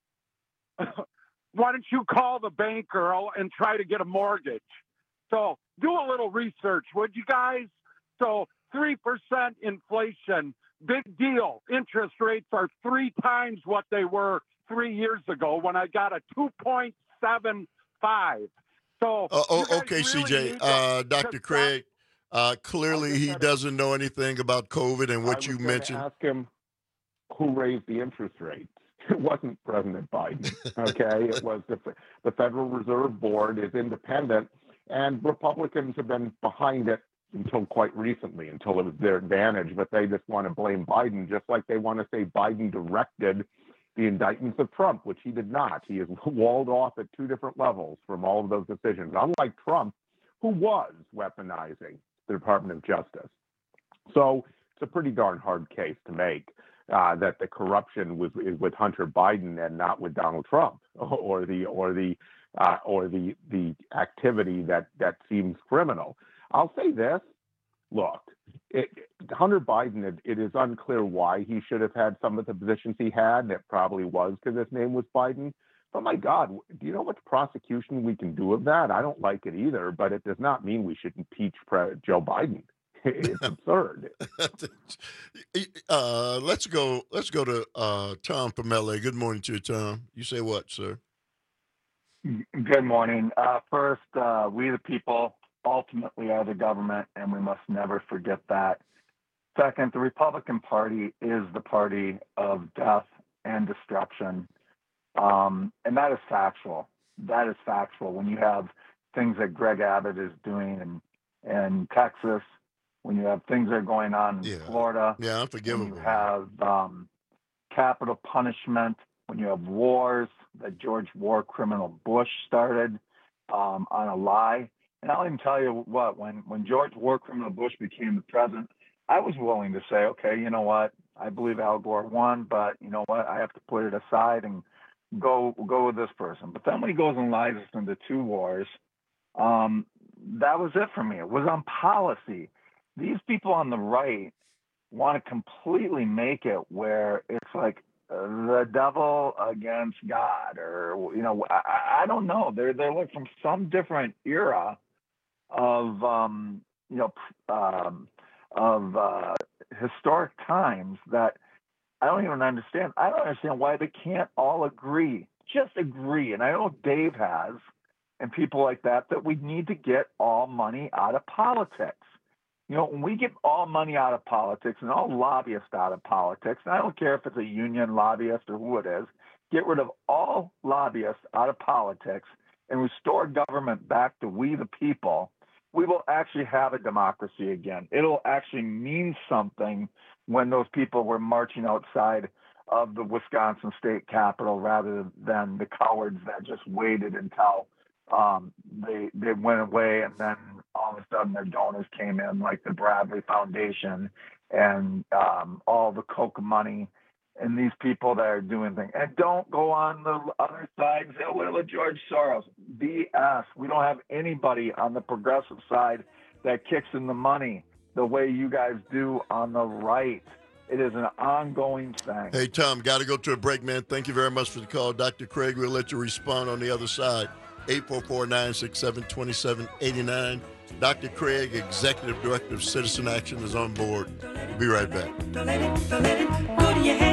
Why don't you call the bank, Earl, and try to get a mortgage? So Do a little research, would you guys? So 3% inflation, big deal. Interest rates are 3 times what they were 3 years ago when I got a 2.75. So, okay, CJ, Dr. Craig, clearly he doesn't know anything about COVID and what you mentioned. Ask him who raised the interest rates. It wasn't President Biden, okay? It was the Federal Reserve Board is independent, and Republicans have been behind it until quite recently, until it was their advantage, but they just want to blame Biden, just like they want to say Biden directed the indictments of Trump, which he did not. He is walled off at 2 different levels from all of those decisions, unlike Trump, who was weaponizing the Department of Justice. So it's a pretty darn hard case to make that the corruption is with Hunter Biden and not with Donald Trump, or the activity that seems criminal. I'll say this: look, Hunter Biden, it is unclear why he should have had some of the positions he had, and it probably was because his name was Biden. But my God, do you know what prosecution we can do of that? I don't like it either, but it does not mean we should impeach Joe Biden. It's absurd. Let's go to Tom from LA. Good morning to you, Tom. You say what, sir? Good morning. First, we the people ultimately are the government, and we must never forget that. Second, the Republican Party is the party of death and destruction. And that is factual. That is factual. When you have things that Greg Abbott is doing in Texas, when you have things that are going on in Florida, unforgivable. When you have capital punishment, when you have wars that George War criminal Bush started on a lie. And I'll even tell you what, when George War criminal Bush became the president, I was willing to say, okay, you know what, I believe Al Gore won, but you know what, I have to put it aside and go with this person. But then when he goes and lies us into 2 wars, that was it for me. It was on policy. These people on the right want to completely make it where it's like the devil against God, or I don't know. They're like from some different era of historic times that I don't even understand. I don't understand why they can't all agree. Just agree. And I know Dave has, and people like that we need to get all money out of politics. When we get all money out of politics and all lobbyists out of politics, and I don't care if it's a union lobbyist or who it is, get rid of all lobbyists out of politics and restore government back to we the people, we will actually have a democracy again. It'll actually mean something when those people were marching outside of the Wisconsin state capitol rather than the cowards that just waited until they went away, and then all of a sudden their donors came in, like the Bradley Foundation and all the Coke money, and these people that are doing things. And don't go on the other side and say, oh, what about George Soros? BS. We don't have anybody on the progressive side that kicks in the money the way you guys do on the right. It is an ongoing thing. Hey, Tom, got to go to a break, man. Thank you very much for the call. Dr. Craig, we'll let you respond on the other side. 844-967-2789. Dr. Craig, Executive Director of Citizen Action, is on board. We'll be right back. Don't let it go to your head.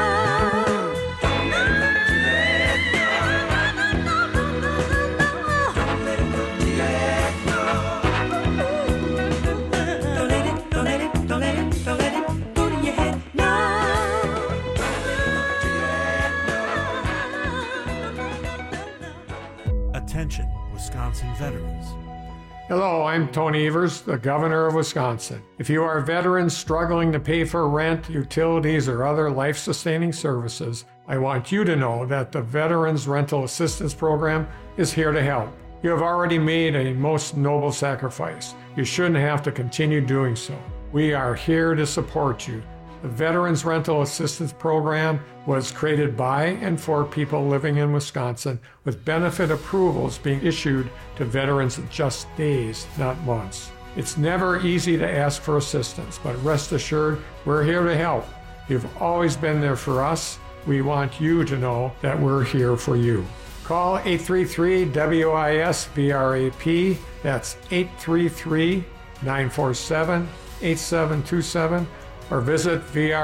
Attention, Wisconsin veterans. Hello, I'm Tony Evers, the Governor of Wisconsin. If you are a veteran struggling to pay for rent, utilities, or other life-sustaining services, I want you to know that the Veterans Rental Assistance Program is here to help. You have already made a most noble sacrifice. You shouldn't have to continue doing so. We are here to support you. The Veterans Rental Assistance Program was created by and for people living in Wisconsin, with benefit approvals being issued to veterans in just days, not months. It's never easy to ask for assistance, but rest assured, we're here to help. You've always been there for us. We want you to know that we're here for you. Call 833-WIS-VRAP. That's 833-947-8727 or visit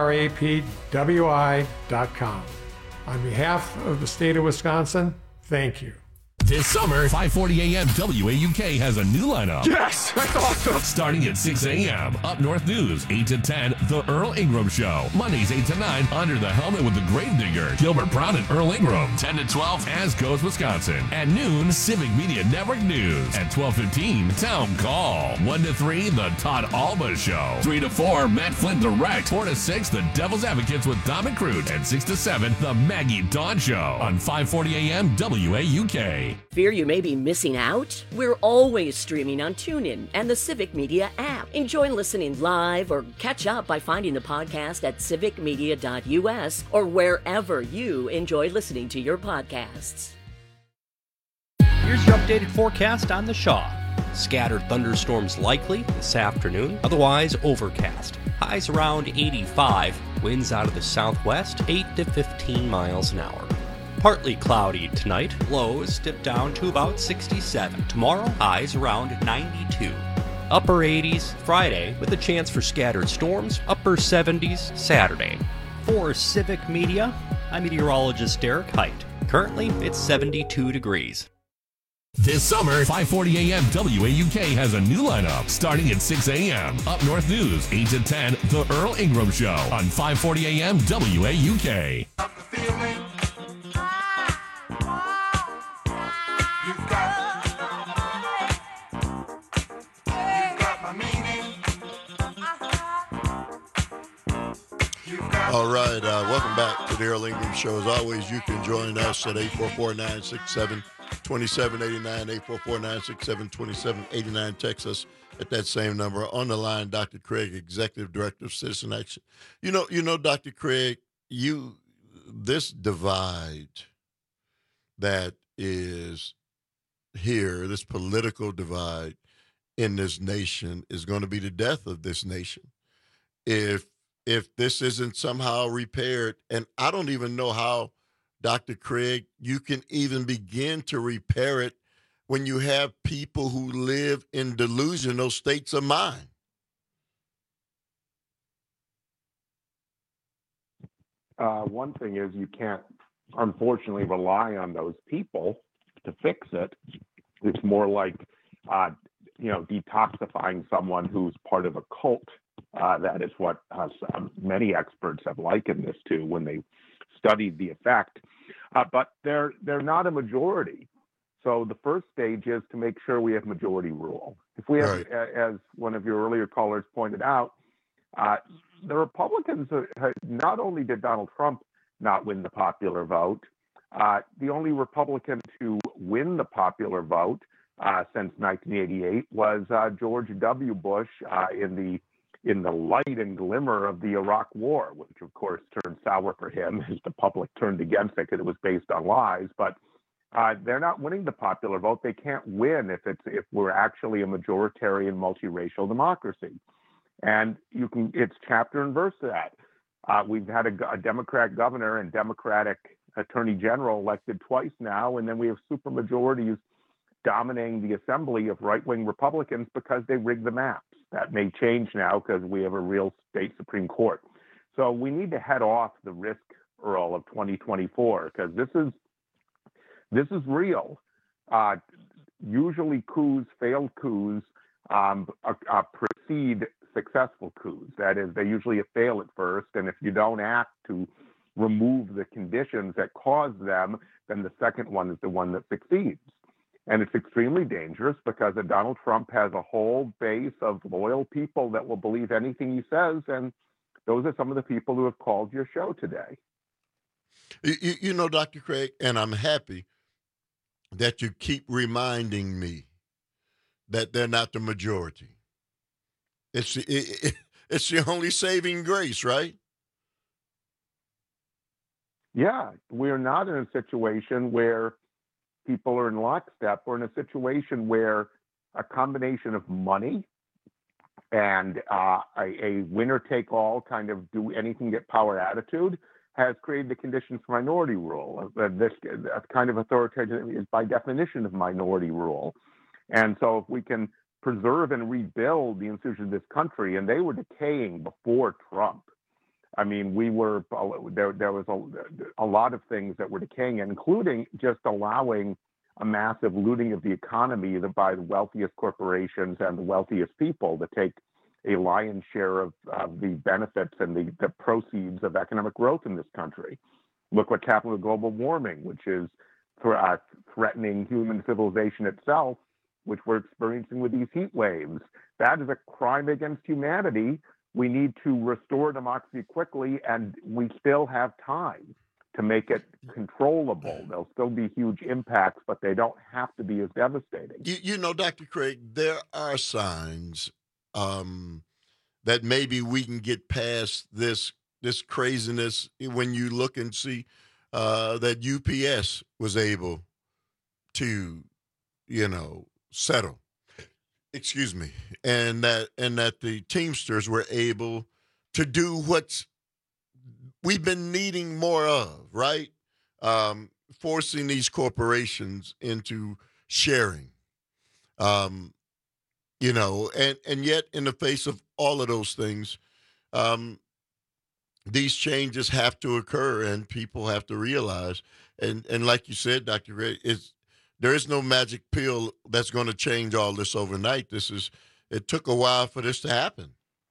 vrapwi.com. On behalf of the state of Wisconsin, thank you. This summer, 540 AM WAUK has a new lineup. Yes, that's awesome. Starting at 6 a.m. Up North News, 8 to 10, The Earl Ingram Show. Mondays, 8 to 9, Under the Helmet with the Gravedigger, Gilbert Brown and Earl Ingram. 10 to 12, As Goes Wisconsin. At noon, Civic Media Network News. At 12:15, Town Call. 1 to 3, The Todd Alba Show. 3 to 4, Matt Flint Direct. 4 to 6, The Devil's Advocates with Dom and Crute. And 6 to 7, The Maggie Dawn Show on 540 AM WAUK. Fear you may be missing out? We're always streaming on TuneIn and the Civic Media app. Enjoy listening live or catch up by finding the podcast at civicmedia.us or wherever you enjoy listening to your podcasts. Here's your updated forecast on the Shaw. Scattered thunderstorms likely this afternoon, otherwise overcast. Highs around 85, winds out of the southwest 8 to 15 miles an hour. Partly cloudy tonight, lows dip down to about 67. Tomorrow, highs around 92. Upper 80s Friday with a chance for scattered storms, upper 70s Saturday. For Civic Media, I'm meteorologist Derek Height. Currently, it's 72 degrees. This summer, 540 AM WAUK has a new lineup. Starting at 6 a.m. Up North News, 8 to 10, The Earl Ingram Show on 540 AM WAUK. All right, welcome back to the Earl Ingram Show. As always, you can join us at 844-967-2789, 844-967-2789. Text us at that same number. On the line, Dr. Craig, Executive Director of Citizen Action. You know, Dr. Craig, this divide that is here, this political divide in this nation is going to be the death of this nation. If this isn't somehow repaired, and I don't even know how, Dr. Craig, you can even begin to repair it when you have people who live in delusional states of mind. One thing is you can't, unfortunately, rely on those people to fix it. It's more like, detoxifying someone who's part of a cult. That is what many experts have likened this to when they studied the effect. But they're not a majority. So the first stage is to make sure we have majority rule. If we have, right, as one of your earlier callers pointed out, the Republicans, not only did Donald Trump not win the popular vote, the only Republican to win the popular vote since 1988 was George W. Bush in the light and glimmer of the Iraq War, which of course turned sour for him as the public turned against it because it was based on lies. But they're not winning the popular vote. They can't win if we're actually a majoritarian multiracial democracy. And it's chapter and verse to that. We've had a Democrat governor and Democratic attorney general elected twice now, and then we have supermajorities dominating the assembly of right-wing Republicans because they rigged the maps. That may change now because we have a real state Supreme Court. So we need to head off the risk, Earl, of 2024 because this is real. Usually failed coups precede successful coups. That is, they usually fail at first, and if you don't act to remove the conditions that cause them, then the second one is the one that succeeds. And it's extremely dangerous because Donald Trump has a whole base of loyal people that will believe anything he says, and those are some of the people who have called your show today. You know, Dr. Craig, and I'm happy that you keep reminding me that they're not the majority. It's the only saving grace, right? Yeah, we're not in a situation where people are in lockstep. We're in a situation where a combination of money and a winner-take-all kind of do-anything-get-power attitude has created the conditions for minority rule. This kind of authoritarian is by definition of minority rule. And so if we can preserve and rebuild the institutions of this country, and they were decaying before Trump. I mean, there was a lot of things that were decaying, including just allowing a massive looting of the economy by the wealthiest corporations and the wealthiest people to take a lion's share of the benefits and the proceeds of economic growth in this country. Look what's happened with global warming, which is threatening human civilization itself, which we're experiencing with these heat waves. That is a crime against humanity. We need to restore democracy quickly, and we still have time to make it controllable. There'll still be huge impacts, but they don't have to be as devastating. You know, Dr. Craig, there are signs that maybe we can get past this craziness when you look and see that UPS was able to, settle. Excuse me, and that the Teamsters were able to do what we've been needing more of, right? Forcing these corporations into sharing. And yet in the face of all of those things, these changes have to occur, and people have to realize, and like you said, Dr. Ray, there is no magic pill that's going to change all this overnight. It took a while for this to happen.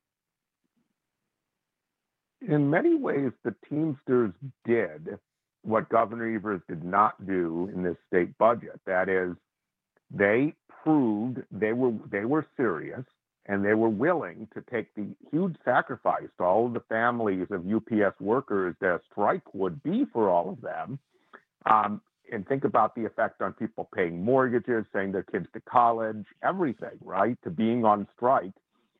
In many ways, the Teamsters did what Governor Evers did not do in this state budget. That is, they proved they were serious, and they were willing to take the huge sacrifice to all of the families of UPS workers that a strike would be for all of them. And think about the effect on people paying mortgages, sending their kids to college, everything, right, to being on strike.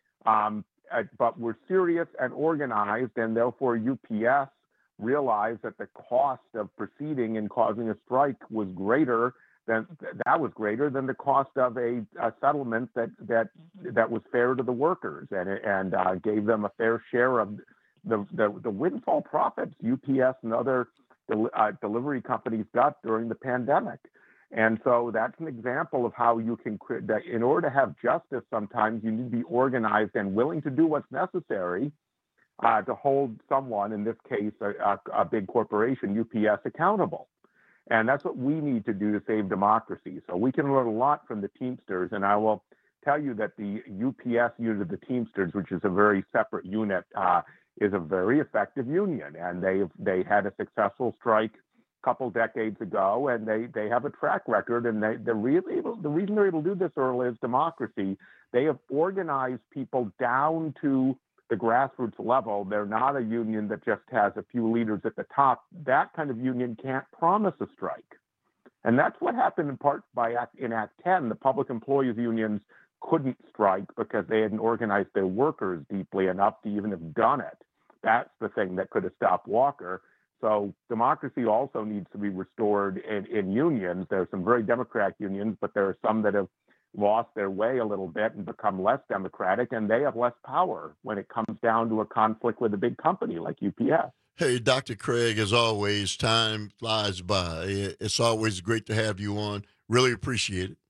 But we're serious and organized, and therefore UPS realized that the cost of proceeding and causing a strike was greater than the cost of a settlement that was fair to the workers and gave them a fair share of the windfall profits UPS and other delivery companies got during the pandemic. And so that's an example of how you can create that. In order to have justice, sometimes you need to be organized and willing to do what's necessary to hold someone, in this case, a big corporation, UPS, accountable. And that's what we need to do to save democracy. So we can learn a lot from the Teamsters. And I will tell you that the UPS unit of the Teamsters, which is a very separate unit, is a very effective union. And they had a successful strike a couple decades ago, and they have a track record. And the reason they're able to do this early is democracy. They have organized people down to the grassroots level. They're not a union that just has a few leaders at the top. That kind of union can't promise a strike. And that's what happened in part in Act 10. The public employees unions couldn't strike because they hadn't organized their workers deeply enough to even have done it. That's the thing that could have stopped Walker. So democracy also needs to be restored in unions. There are some very democratic unions, but there are some that have lost their way a little bit and become less democratic, and they have less power when it comes down to a conflict with a big company like UPS. Hey, Dr. Craig, as always, time flies by. It's always great to have you on. Really appreciate it.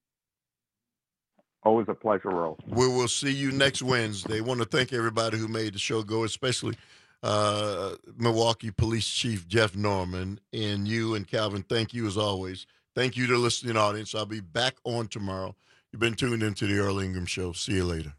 Always a pleasure, Earl. We will see you next Wednesday. I want to thank everybody who made the show go, especially Milwaukee Police Chief Jeff Norman, and you and Calvin. Thank you as always. Thank you to the listening audience. I'll be back on tomorrow. You've been tuned into the Earl Ingram Show. See you later.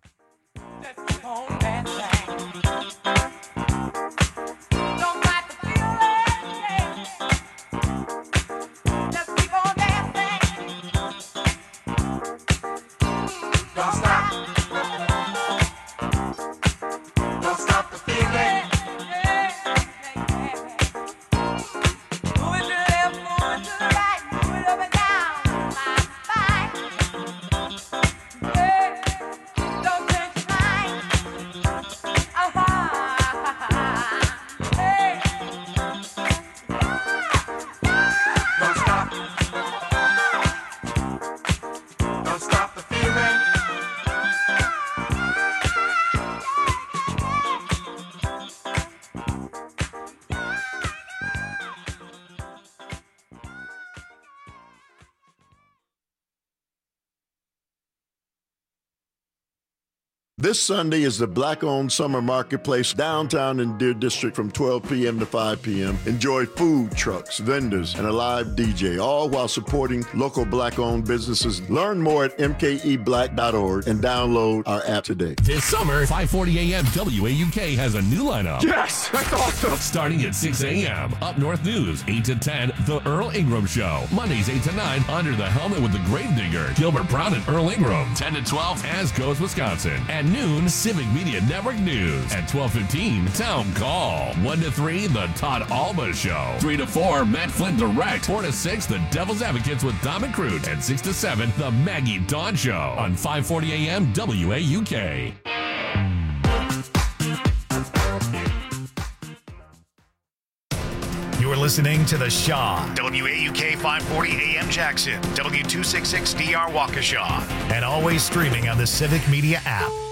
This Sunday is the Black-owned Summer Marketplace downtown in Deer District from 12 p.m. to 5 p.m. Enjoy food trucks, vendors, and a live DJ, all while supporting local Black-owned businesses. Learn more at mkeblack.org and download our app today. This summer, 5:40 a.m. WAUK has a new lineup. Yes, that's awesome. Starting at 6 a.m. Up North News, 8 to 10, The Earl Ingram Show. Mondays, 8 to 9, Under the Helmet with the Gravedigger, Gilbert Brown and Earl Ingram. 10 to 12, As Goes Wisconsin. At noon, Civic Media Network News. At 12:15, Town Call. 1 to 3, The Todd Alba Show. 3 to 4, Matt Flynn Direct. 4 to 6, The Devil's Advocates with Dom and Crute. And 6 to 7, The Maggie Dawn Show on 5:40 a.m. WAUK. You're listening to The Shaw, WAUK 540 AM Jackson, W266DR Waukesha, and always streaming on the Civic Media app.